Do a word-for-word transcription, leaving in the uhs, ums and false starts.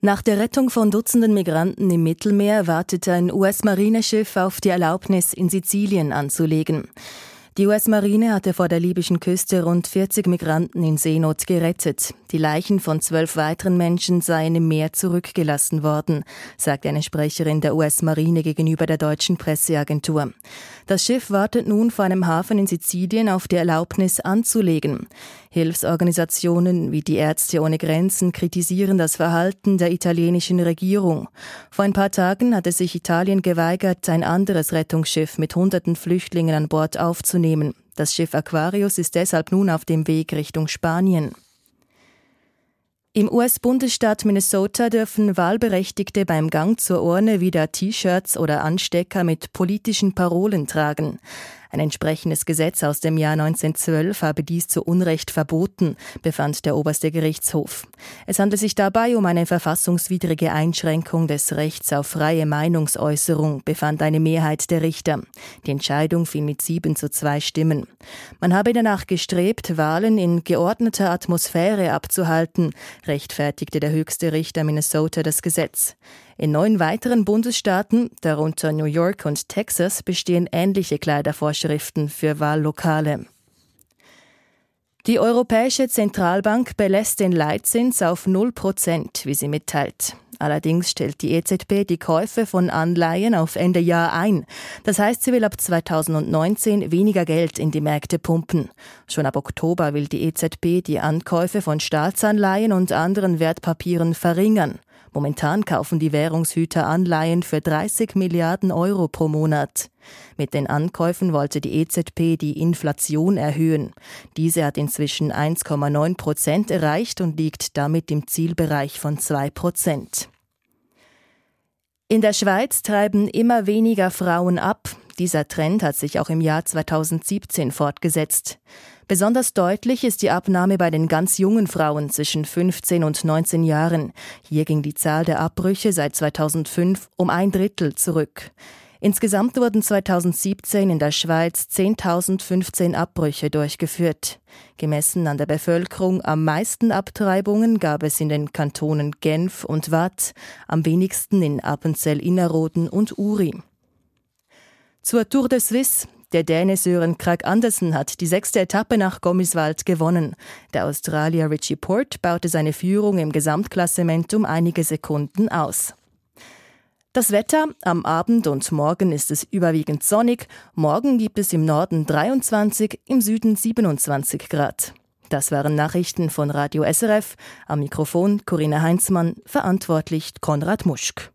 Nach der Rettung von Dutzenden Migranten im Mittelmeer wartet ein U S-Marineschiff auf die Erlaubnis, in Sizilien anzulegen. Die U S-Marine hatte vor der libyschen Küste rund vierzig Migranten in Seenot gerettet. Die Leichen von zwölf weiteren Menschen seien im Meer zurückgelassen worden, sagt eine Sprecherin der U S-Marine gegenüber der deutschen Presseagentur. Das Schiff wartet nun vor einem Hafen in Sizilien auf die Erlaubnis anzulegen. Hilfsorganisationen wie die Ärzte ohne Grenzen kritisieren das Verhalten der italienischen Regierung. Vor ein paar Tagen hatte sich Italien geweigert, ein anderes Rettungsschiff mit hunderten Flüchtlingen an Bord aufzunehmen. Das Schiff Aquarius ist deshalb nun auf dem Weg Richtung Spanien. Im U S-Bundesstaat Minnesota dürfen Wahlberechtigte beim Gang zur Urne wieder T-Shirts oder Anstecker mit politischen Parolen tragen. Ein entsprechendes Gesetz aus dem Jahr neunzehnhundertzwölf habe dies zu Unrecht verboten, befand der oberste Gerichtshof. Es handelt sich dabei um eine verfassungswidrige Einschränkung des Rechts auf freie Meinungsäußerung, befand eine Mehrheit der Richter. Die Entscheidung fiel mit sieben zu zwei Stimmen. Man habe danach gestrebt, Wahlen in geordneter Atmosphäre abzuhalten, rechtfertigte der höchste Richter Minnesota das Gesetz. In neun weiteren Bundesstaaten, darunter New York und Texas, bestehen ähnliche Kleidervorschriften für Wahllokale. Die Europäische Zentralbank belässt den Leitzins auf null Prozent, wie sie mitteilt. Allerdings stellt die E Z B die Käufe von Anleihen auf Ende Jahr ein. Das heißt, sie will ab zweitausendneunzehn weniger Geld in die Märkte pumpen. Schon ab Oktober will die E Z B die Ankäufe von Staatsanleihen und anderen Wertpapieren verringern. Momentan kaufen die Währungshüter Anleihen für dreißig Milliarden Euro pro Monat. Mit den Ankäufen wollte die E Z B die Inflation erhöhen. Diese hat inzwischen eins Komma neun Prozent erreicht und liegt damit im Zielbereich von zwei Prozent. In der Schweiz treiben immer weniger Frauen ab. Dieser Trend hat sich auch im Jahr zweitausendsiebzehn fortgesetzt. Besonders deutlich ist die Abnahme bei den ganz jungen Frauen zwischen fünfzehn und neunzehn Jahren. Hier ging die Zahl der Abbrüche seit zweitausendfünf um ein Drittel zurück. Insgesamt wurden zweitausendsiebzehn in der Schweiz zehntausendfünfzehn Abbrüche durchgeführt. Gemessen an der Bevölkerung am meisten Abtreibungen gab es in den Kantonen Genf und Waadt, am wenigsten in Appenzell Innerrhoden und Uri. Zur Tour de Suisse. Der Däne Søren Kragh Andersen hat die sechste Etappe nach Gommiswald gewonnen. Der Australier Richie Porte baute seine Führung im Gesamtklassement um einige Sekunden aus. Das Wetter: Am Abend und morgen ist es überwiegend sonnig. Morgen gibt es im Norden dreiundzwanzig, im Süden siebenundzwanzig Grad. Das waren Nachrichten von Radio S R F. Am Mikrofon Corinna Heinzmann, verantwortlich Konrad Muschk.